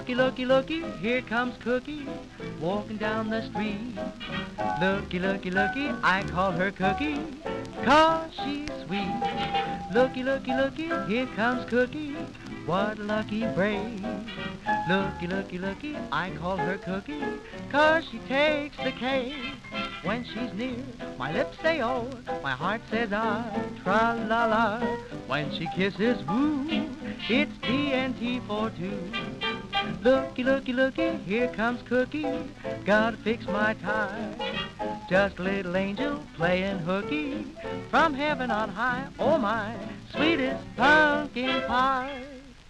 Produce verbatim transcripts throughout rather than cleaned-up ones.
Looky, looky, looky, here comes Cookie, walking down the street. Looky, looky, looky, I call her Cookie, 'cause she's sweet. Looky, looky, looky, here comes Cookie, what a lucky brave. Looky, looky, looky, I call her Cookie, 'cause she takes the cake. When she's near, my lips say oh, my heart says ah, tra-la-la. When she kisses, woo, it's T N T for two. Looky, looky, looky, here comes Cookie, gotta fix my tie. Just a little angel playing hooky, from heaven on high, oh my, sweetest pumpkin pie.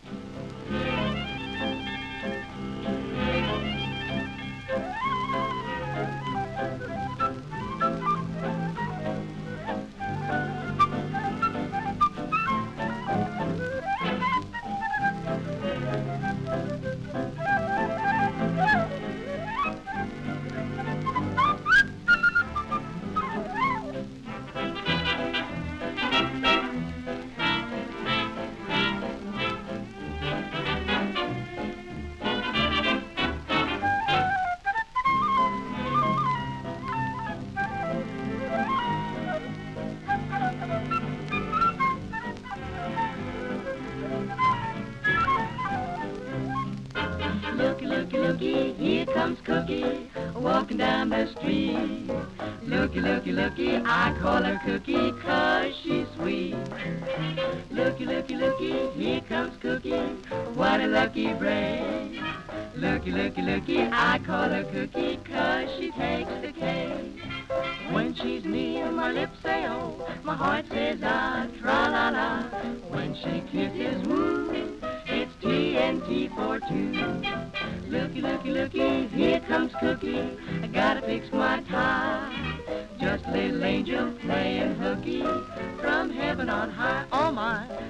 Looky, looky, looky, here comes Cookie, walking down the street. Looky, looky, looky, I call her Cookie, 'cause she's sweet. Looky, looky, looky, here comes Cookie, what a lucky brave. Looky, looky, looky, I call her Cookie, 'cause she takes the cake. When she's near, my lips say oh, my heart says ah, tra-la-la. When she kisses, woo, it's T N T for two. Looky, looky, looky, here comes Cookie, I gotta fix my tie. Just a little angel playing hooky, from heaven on high, oh my,